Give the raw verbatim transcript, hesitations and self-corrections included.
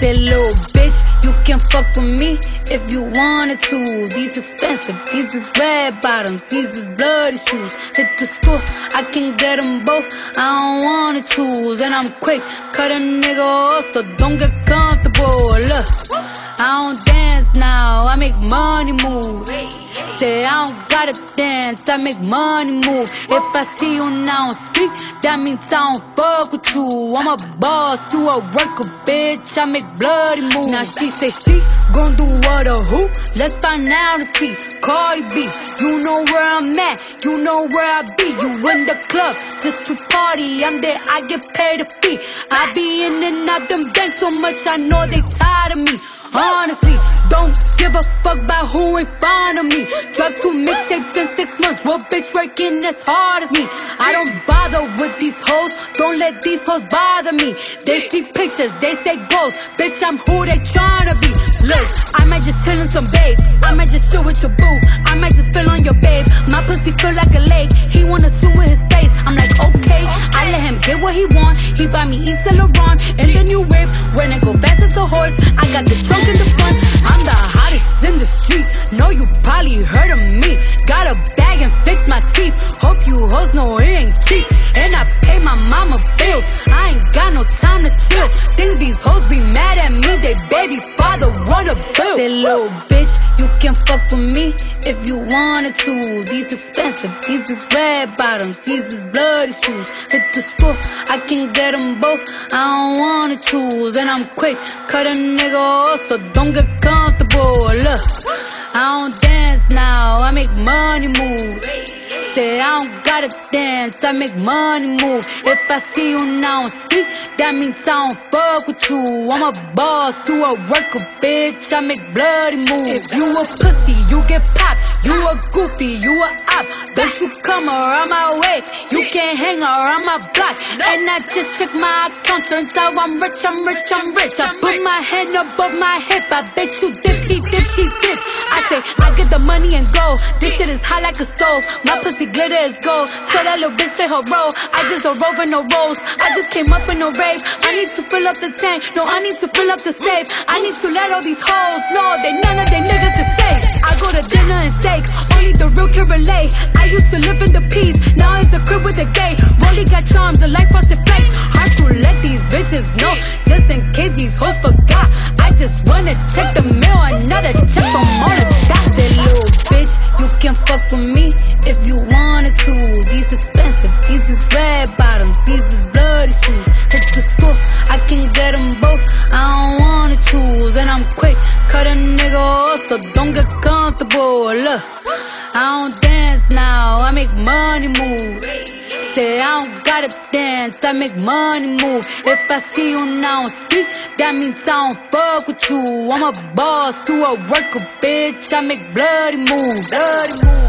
Said, little bitch, you can fuck with me if you wanted to. These expensive, these is red bottoms, these is bloody shoes. Hit the school, I can get them both, I don't wanna choose. And I'm quick, cut a nigga off, so don't get comfortable. Look, I don't dance now, I make money move. Say I don't gotta dance, I make money move. If I see you now speak, that means I don't fuck with you. I'm a boss, you a worker, bitch, I make bloody moves. Now she say she gon' do what or who? Let's find out and see. Cardi B, you know where I'm at, you know where I be. You in the club, just to party, I'm there, I get paid a fee. I be in and out them banks so much, I know they tired of me. Honestly, don't give a fuck about who in front of me. Drop two mixtapes in six months, what bitch working as hard as me? I don't bother with these hoes, don't let these hoes bother me. They see pictures, they say goals, bitch I'm who they tryna be. Look, I might just chill in some babe, I might just chill with your boo, I might just spill on your babe. My pussy feel like a lake, he wanna swim with his face. I'm like okay, I let him get what he want. He buy me East Saint Laurent in the new whip, when it go fast as a horse. I got the trunk in the front, I'm the hottest in the street. Know you probably heard of me. Got a bag and fix my teeth. Hope you hoes know it ain't cheap. And I pay my mama bills, I ain't got no time to chill. Think these hoes be mad at me, they baby father wanna bill. Say little bitch, you can fuck with me if you wanted to. These expensive, these is red bottoms, these is bloody shoes. Hit the school, I can get them both, I don't wanna choose. And I'm quick, cut a nigga off, so don't get comfortable. Look, I don't dance now, I make money move. Say I don't gotta dance, I make money move. If I see you now speak, that means I don't fuck with you. I'm a boss, you a worker, bitch, I make bloody moves. If you a pussy, you get popped. You a goofy, you a op. Don't you come around my way, you can't hang around my block. And I just check my account, turns out I'm rich, I'm rich, I'm rich. I put my hand above my hip, I bet you dip, he dip, she dip. I say, I get the money and go, this shit is hot like a stove. My pussy glitter is gold, tell that little bitch play her role. I just a rope and no rolls, I just came up in a rave. I need to fill up the tank, no I need to fill up the safe. I need to let all these hoes know that none of they niggas is safe. I go to dinner and steak, only the real can relate. I used to live in the peace, now it's a crib with a gay. Rolly got charms, a life frosted flakes. Hard to let these bitches know, just in case these hoes forgot. I just wanna check the mail, another check from all the dots. That little bitch, you can fuck with me if you wanted to. These expensive, these is red bottoms, these is bloody shoes. Hit the school, I can get them both, I don't wanna choose. And I'm quick, cut a nigga off, so don't get comfortable. Look, I don't dance now, I make money move. Say I don't gotta dance, I make money move. If I see you now speak, that means I don't fuck with you. I'm a boss, you a worker, bitch, I make bloody moves. Bloody moves.